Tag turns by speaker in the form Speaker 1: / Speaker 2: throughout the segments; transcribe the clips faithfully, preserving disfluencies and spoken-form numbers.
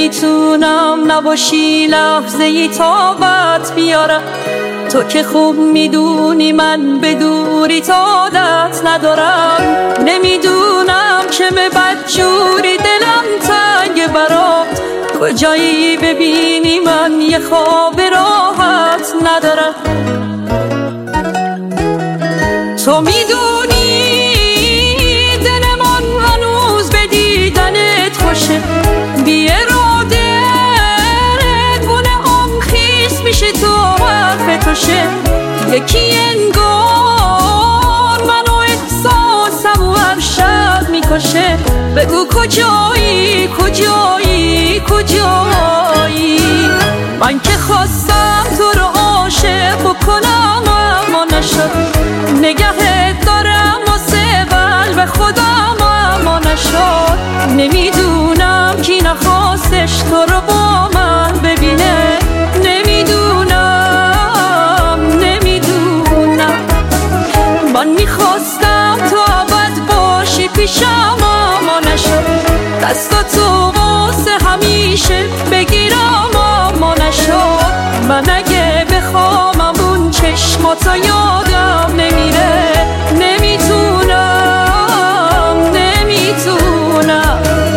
Speaker 1: نمیتونم نباشی لحظه ای طاقت بیارم. تو که خوب میدونی من به دوری عادت ندارم. نمیدونم چه به بدجوری دلم تنگ برات. کجایی ببینی من یه خواب راحت ندارم. تو میدونی دلمان هنوز به دیدنت خوشه. بی اراده گونه هم خیس میشه تو حرف توشه. یکی انگار منو احساسم و هر شب میکشه. بگو کجایی کجایی کجایی. من که خواستم تو رو عاشق بکنم اما نشد. نگهت دارم واسه قلب خودم اما نشد. نمیدونم کی نخواستش تو رو با من ببینه. نمیدونم نمیدونم. من میخواستم تو ابد باشی پیشم اما نشد. دستاتو واسه همیشه بگیرم اما نشد. من اگه بخوام اون چشماتو یادم نمیره. نمیتونم نمیتونم.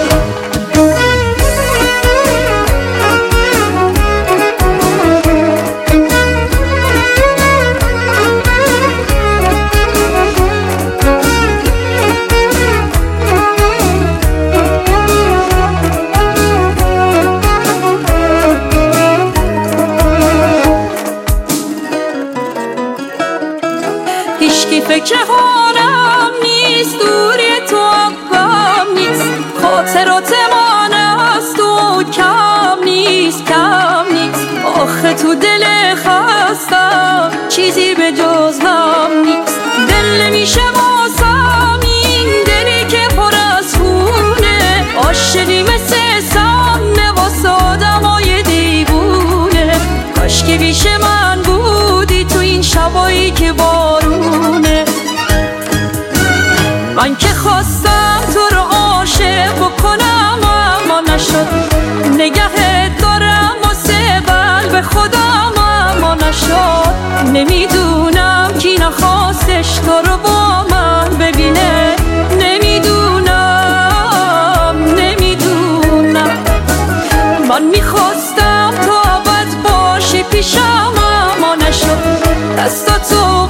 Speaker 1: هیچکی فکر حالم نیست. دوری تو هم نیست. خاطرات من از تو کم نیست کم نیست. آخه تو دل خستم چیزی به جز غم نیست. دل نمیشه واسم این دلی که پر از خونه. عاشقی مثل سم واسه آدمای دیوونه. کاش که بیش من بودی تو این شبایی که بارونه. من که خواستم تو رو عاشق بکنم اما نشد. نگهت دارم واسه قلب خودم اما نشد. نمیدونم کی نخواستش تو رو با من ببینه. نمیدونم نمیدونم. من میخواستم تو ابد باشی پیشم اما نشد. دستاتو